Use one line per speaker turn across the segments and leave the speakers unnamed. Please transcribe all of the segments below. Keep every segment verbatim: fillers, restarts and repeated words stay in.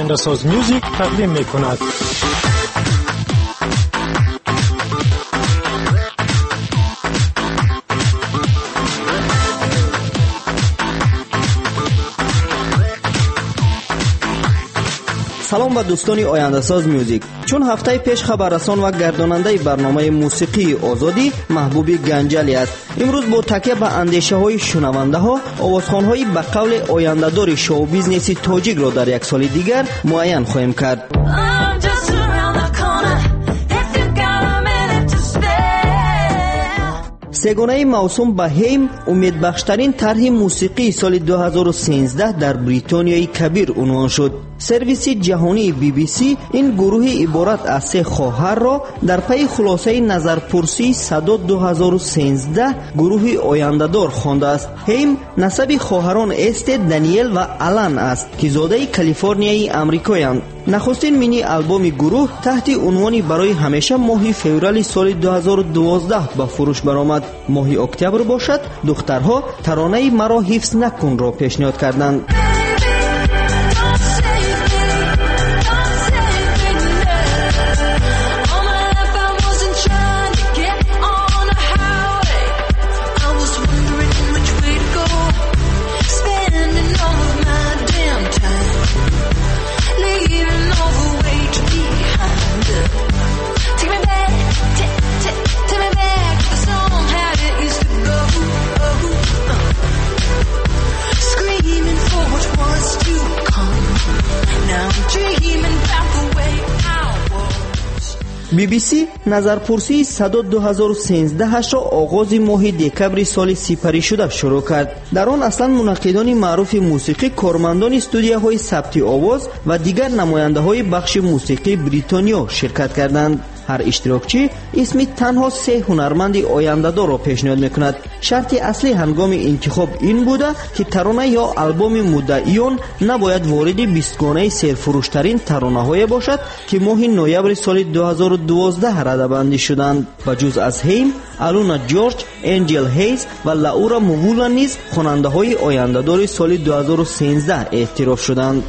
آینده‌ساز میوزیک تقدیم می‌کند.
سلام به دوستان آینده ساز میوزیک. چون هفته پیش خبررسان و گرداننده برنامه موسیقی آزادی محبوبی گنجلی است، امروز با تکیه به اندیشه های شنونده ها آوازخوان های به قول آینده دار شو بیزنسی تاجیک را در یک سال دیگر معین خواهیم کرد. سگانه موسوم به هیم امیدبخشترین طرح موسیقی سال دو هزار و سیزده در بریتانیای کبیر عنوان شد. سرویس جهانی بی بی سی این گروه عبارت از سه خواهر را در پی خلاصه نظرپرسی صدا دو هزار و سیزده گروه آینده دار خوانده است. هیم نسب خواهران است دانیل و آلن است که زاده کالیفرنیای آمریکایند. نخستین مینی آلبوم گروه تحت عنوانی برای همیشه ماه فوریه سال دو هزار و دوازده به فروش برآمد. ماه اکتبر باشد دخترها ترانه مرا حفظ نکن را پیشنهاد کردند. بی بی سی نظرپرسی صدا دو هزار و سیزده هش را آغاز ماه دکبر سال سپری شده شروع کرد. در آن اصلا منعقدان معروف موسیقی، کارمندان استودیوهای ثبت آواز و دیگر نماینده های بخش موسیقی بریتانیا شرکت کردند. هر اشتراکچی اسمی تنها سه هنرمند آینده دار را پیشنهاد میکند. شرط اصلی هنگام انتخاب این بوده که ترانه یا آلبوم مدعیان نباید وارد بیستگانه سرفروشترین ترانه های باشد که ماه نوامبر سال دو هزار و دوازده رده‌بندی شدند. و جز از هیم، آلونا جورج، انجل هیز و لاورا موولا نیز خواننده های آینده دار سال دو هزار و سیزده اعتراف شدند.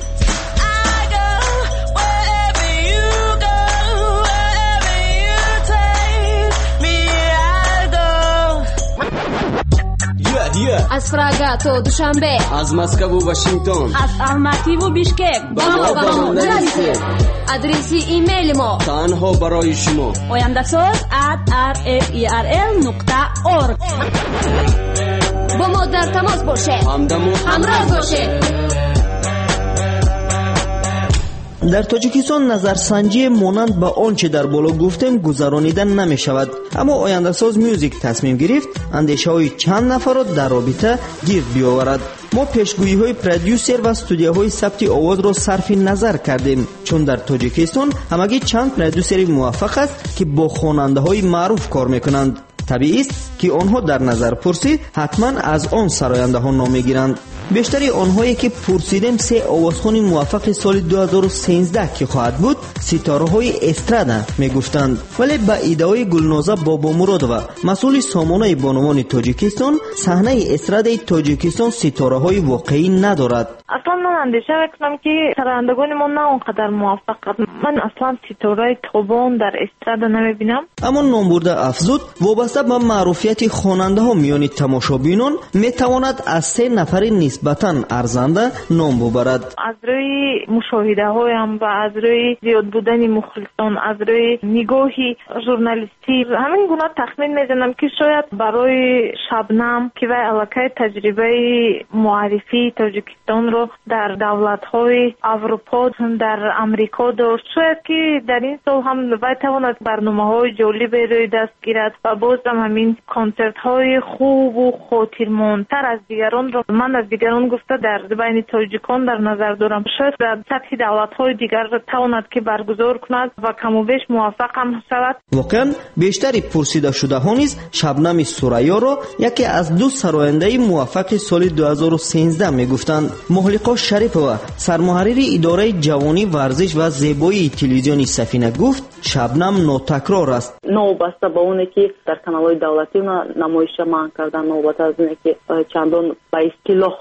از پراگا تا دوشنبه،
از مسکو و واشنگتن،
از الماتی و بیشکک با ما با ما برسید. ادرسی ایمیل ما
تنها برای شما
oyandasaz at r f e r l نقطه org. با ما در تماس باشه،
همدم و
همراه باشه.
در تاجیکستان نظرسنجی مانند به آنچه در بالا گفتیم گذرانیدن نمی شود، اما آینده ساز میوزیک تصمیم گرفت اندیشه های چند نفر را در رابطه گرد بیاورد. ما پیشگویی های پرودیوسر و استودیوهای ثبت آواز را صرف نظر کردیم، چون در تاجیکستان همگی چند پرودیوسر موفق است که با خواننده های معروف کار میکنند. طبیعی است که آنها در نظر پرسی حتما از آن سراینده ها نام میگیرند. بیشتری آنهایی که پرسیدیم سه آوازخوان موفق سال دو هزار و سیزده که خواهد بود ستاره های استرادا میگفتند، ولی با ایده‌های گلنازه بابا مراد و مسئول سامانه بانوان تاجیکستان صحنه استرادای تاجیکستان ستاره های واقعی ندارد.
اصلا من اندیشه میکنم که سرندگان ما نه اونقدر موفقند. من اصلا ستاره توبان در استرادا نمیبینم.
اما نام برده افزود وابسته به معروفیت خواننده ها میان تماشابینان میتواند از سه نفر نسبتاً ارزنده نام ببرد.
از روی مشاهده هایم و از روی زیاد بودن مخلصان، از روی نگاهی ژورنالیستی، همین گونه تخمین میزنم که شاید برای شبنم که وی علاقه تجربه معرفی تاجیکستان رو در دولت‌های اروپا، در امریکا داشت، شاید که در این سال هم وی تواند برنامه‌های جالبی روی دست گیرد و باز هم همین کنسرت‌های خوب و خاطرماندتر از دیگران رو من از دیگران گفته در بین تاجیکان در نظر دارم. شاید در سطح دولت‌های دیگر تواند که برگزار کند و کم و بیش موفق هم شود.
واقعا بیشتری پرسیده شده ها نیز شبنم سوریا را یکی از دو سراینده موفق سال دو هزار و سیزده میگفتند. مهلقا شریفова سرمحرر اداره جوانی ورزش و زیبایی تلویزیونی سفینه گفت شبنم نوتکرار است.
نوبسته با اونه که در کانال‌های دولتی نمایش مان کردن، نوبت از اینه که چندان با اصطلاح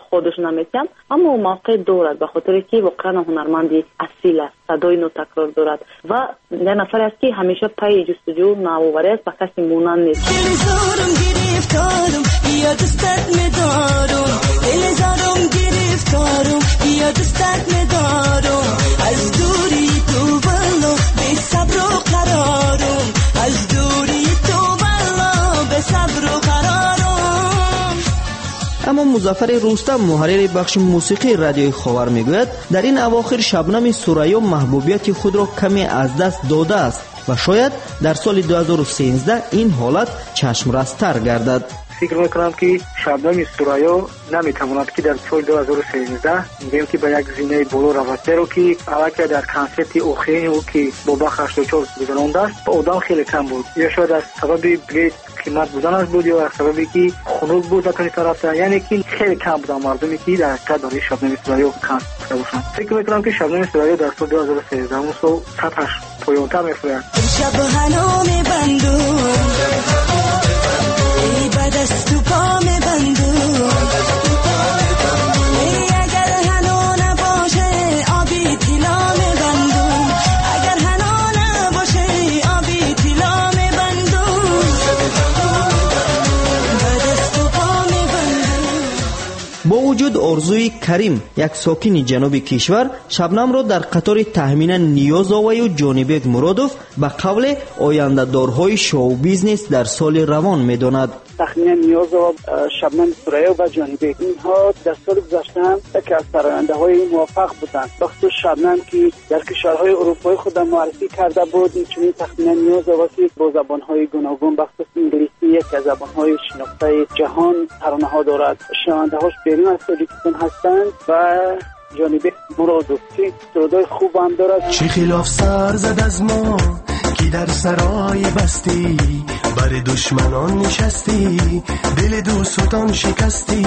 خودش نمیتیم، اما موقع دارد به خاطر که واقعا هنرمندی اصیل است، صدای نو تکرار دارد و نه نفر است که همیشه پای جستجو نوآوری است و کسی مونان نیست.
اما مظفر رستم محرر بخش موسیقی رادیوی خاور میگوید در این اواخر شبنم ثریا محبوبیت خود را کمی از دست داده است و شاید در سال دو هزار و سیزده این حالت چشمرس‌تر گردد.
فکر میکنم که شبنم ثریا نمیتواند که در سال دو هزار و سیزده میگیم که به یک زینه بالا رود، زیرا که الکی در کنسرت اخیر او که با بخش هشتاد و چهار گذرانده است آدم خیلی کم بود، یا شاید از سبب بلیط قیمت بودنش بود یا از سببی که خنک بود در طرف، یعنی که خیلی کم بود مردمی که در حقیقت برای شبنم ثریا کنسرت باشند. فکر میکنم که شبنم ثریا در سال دو هزار و سیزده اون سال سطحش پایان‌تر می‌فرد.
شب هنوم بندو ای بعد از تو پا می‌بندو ای اگر هنو نباشه آبی تیلا می‌بندو اگر هنو نباشه آبی تیلا می‌بندو بعد از تو پا می‌بندو.
با وجود آرزوی کریم یک ساکن جنوبی کشور شبنم را در قطار تهمین نیاز آوی و جانبک مرادوف به قول آینده دارهای شو بیزنس در سال روان میداند.
تخمین نیاز و شبنم ثریا و جانبک اینها در سال گذشته هم یکی از سراینده های موفق بودند. بخصوص شبنم که در کشورهای اروپایی خود معرفی کرده بود، چنین تخمین نیاز و که با زبانهای گوناگون بخصوص انگلیسی یکی از زبانهای شناخته جهان ترانه ها دارد. شنونده هاش بیرون از تاجیکستان هستند و جانبک مرادوف که صدای خوب هم دارد.
چه خلاف سر زد از ما که در سرای بستی بر دشمنان نشستی دل دوستان شکستی.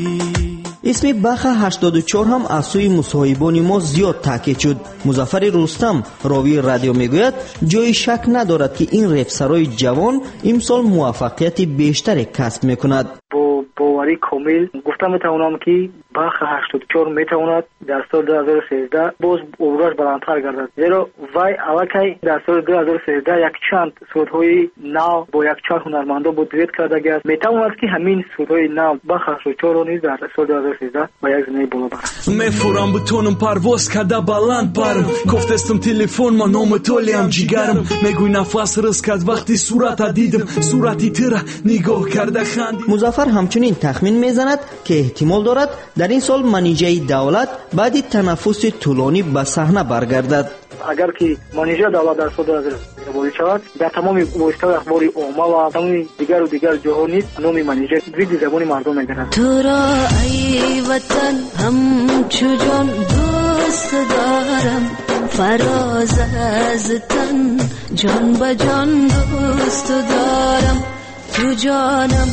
اسم بخ هشتاد و چهار هم از سوی مصاحبان ما زیاد تاکید شد. مظفر رستم راوی رادیو میگوید جای شک ندارد که این رپسرای جوان امسال موفقیت بیشتری کسب میکند.
با باوری کامل گفتم میتوانم که بخ هشتاد و چهار میتواند در سال دو هزار و سیزده باز عبورش بلندتر گردد، زیرا وی الکی در سال دو هزار و سیزده یک چند سودهای نو با یک چند هنرمندا با دویت کرده است. میتواند که همین سودهای نو بخ هشتاد و چهار نیز در سال دو هزار و سیزده با یک زینه بالا برد.
میفورم بتونم پرواز کرده بلند برم، گفتستم تلفن ما نام تولیم جیگرم، میگوی نفس رس کرد وقتی صورت دیدم صورتی تر نگاه کرده خندید.
مظفر همچنین تخمین میزند که احتمال دارد در این سال منیجه دولت بعد تنفس طولانی به صحنه برگردد.
اگر که منیجه دولت در سال دو هزار و سیزده بازی شود در تمام واسطه اخبار عامه و تمام دیگر و دیگر جهانی نام منیجه ویدی زبان مردم میگیرد.
تو را ای وطن همچو جان دوست دارم، فراز از تن جان به جان دوست دارم، تو جانم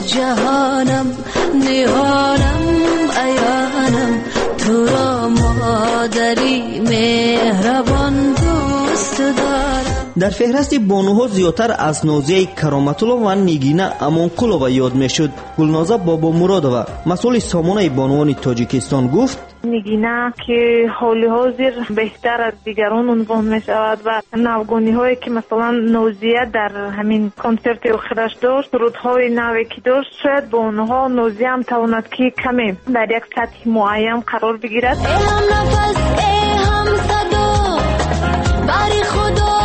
جهانم نهانم ایانم، تو را مادری مهربان دوست دارم.
در فهرست بانوها زیادتر از نازیه کرامت‌الله و نگینه امانقلووا یاد میشد. گلنازه بابا مرادووا مسئول سامانه بانوان تاجیکستان گفت
نگینه که حال حاضر بهتر از دیگران عنوان می شود و نوگانی هایی که مثلا نوزیه در همین کنسرت اخیرش داشت، سرودهای نوی که داشت، شاید با اونها نوزیه هم تواند که کمی در یک سطح معین قرار بگیرد.
ای هم نفس ای هم صدا بری خدا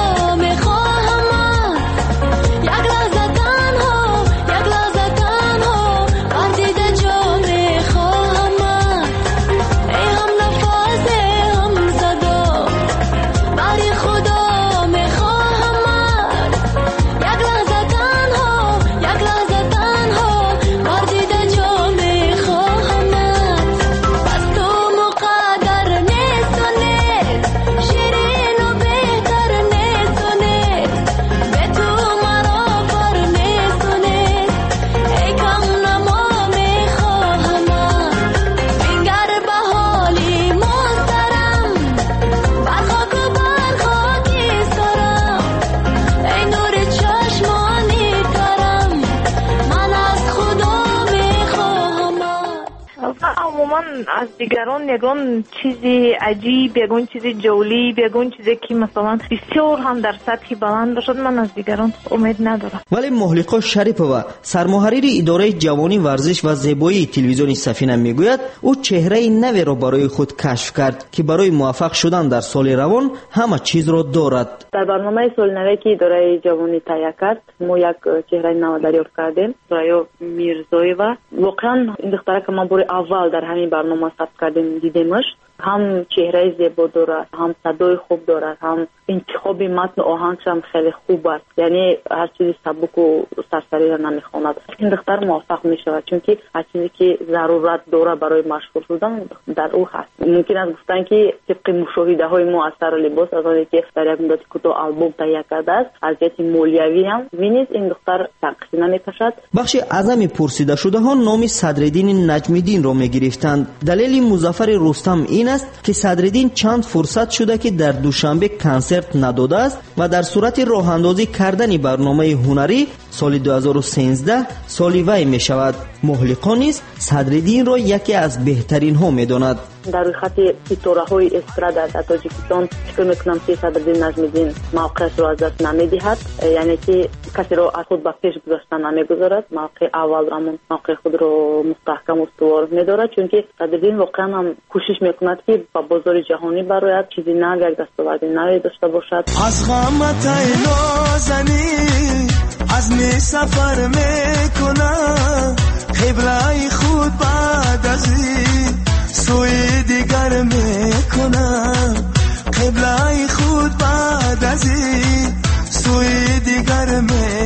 از دیگران یگان چیزی عجیب، یگان چیزی جالب، یگان چیزی که مثلا بسیار هم در سطح بلند باشد من از دیگران امید ندارم.
ولی مهلکا شریپова سرمحرر اداره جوانی ورزش و زیبایی تلویزیون سفینه میگوید او چهره نوی را برای خود کشف کرد که برای موفق شدن در سال روان همه چیز را دارد.
در برنامه سال نوی که اداره جوانی تهیه کرد ما یک چهره نو دریافت کردیم، سوریا میرزایوا. واقعا این دختره که ما برای اول در همین برنامه ثبت کردیم دیدیمش، هم چهره زیبا دارد، هم صدای خوب دارد، هم انتخاب متن و آهنگش هم خیلی خوب است. یعنی هر چیزی سبک و سرسری را نمیخواند. این دختر موفق میشود چون که هر چیزی که ضرورت داره برای مشهور شدن در او هست. ممکن است گفتن که طبق مشاهده های ما از سر لباس از آنی که در یک مدت کوتاه آلبوم تهیه کرده است از جهت مالیوی هم ببینید این دختر سقفی نمیکشد.
بخش اعظم پرسیده شده ها نام صدرالدین نجمی‌دین را میگرفتند. دلیل مظفر رستم این است که صدرالدین چند فرصت شده که در دوشنبه کنسرت نداده است و در صورت راه اندازی کردن برنامه هنری سال دو هزار و سیزده سالی وی می شود. محلقا نیز صدرالدین را یکی از بهترین ها می داند.
در خط ستاره های استرادا در تاجیکستان فکر میکنم که صدرالدین نجمی‌دین موقعش را از دست نمیدهد، یعنی که کسی را از خود به پیش گذاشتن نمیگذارد، موقع اول همون موقع خود را مستحکم استوار میدارد، چون که صدرالدین واقعا هم کوشش میکند که با بازار جهانی برایت چیزی نو یک دستاورد نوی داشته باشد.
از غمت نازنی از می سفر میکنم قبله خود بعد از این سوی دیگر میکنم، قبله خود بعد از این سوی دیگر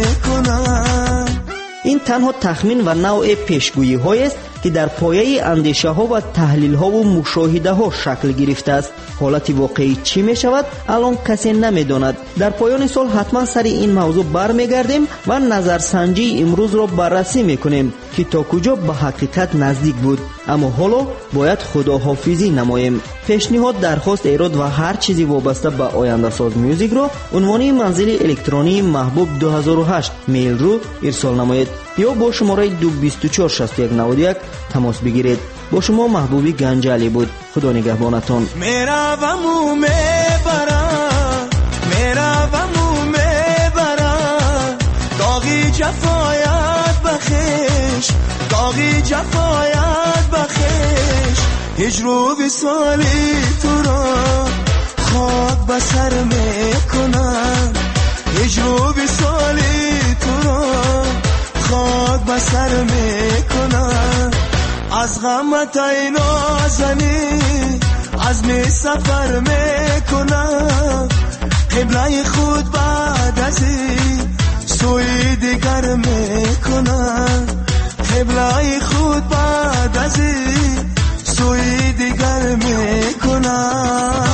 میکنم.
این تنها تخمین و نوع پیشگویی های است که در پایه اندیشه ها و تحلیل ها و مشاهده ها شکل گرفته است. حالت واقعی چی می شود الان کسی نمی داند. در پایان سال حتما سر این موضوع برمیگردیم و نظرسنجی امروز را بررسی میکنیم که تا کجا به حقیقت نزدیک بود. اما حالا باید خداحافظی نماییم. پیشنهاد، درخواست، ایراد و هر چیزی وابسته به آینده ساز میوزیک را عنوان منزل الکترونی محبوب دو هزار و هشت میل رو ارسال نمایید یا با شماره دو بیست و چهار شصت و یک نود و یک تماس بگیرید. با شما محبوبی گنجالی بود. خدا نگهبانتان.
میروم و میبرم، میروم و میبرم، داغی جفایت بخش، داغی جفایت بخش، هجر و وصالی تو را خاک بسر میکنم، هجر و وصالی تو را خاک بسر میکنم. از غمت ای نازنی از می سفر میکنم، قبله خود بعد از این سوی دیگر میکنم، قبله خود بعد از این سوی دیگر میکنم.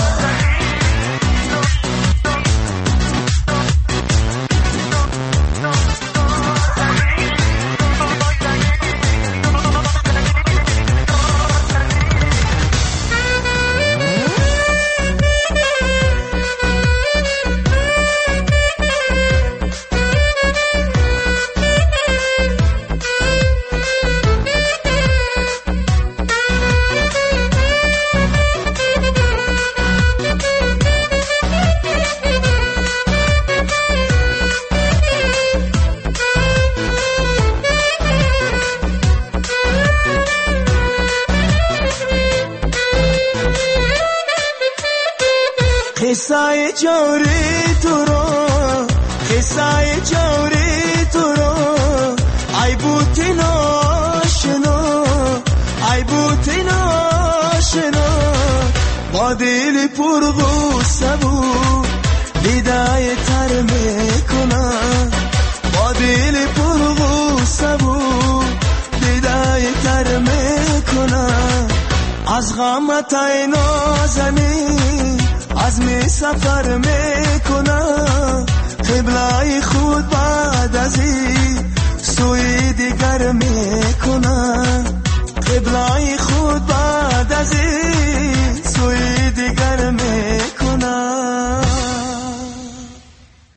قصه جوری تو رو، قصه جوری تو رو، ای بوتی ناشنا، ای بوتی ناشنا، با دل پر غصه بود دیدای تر میکنم، با دل پر غصه بود دیدای تر میکنم. از غمت ای نازنی از می سفر میکنم،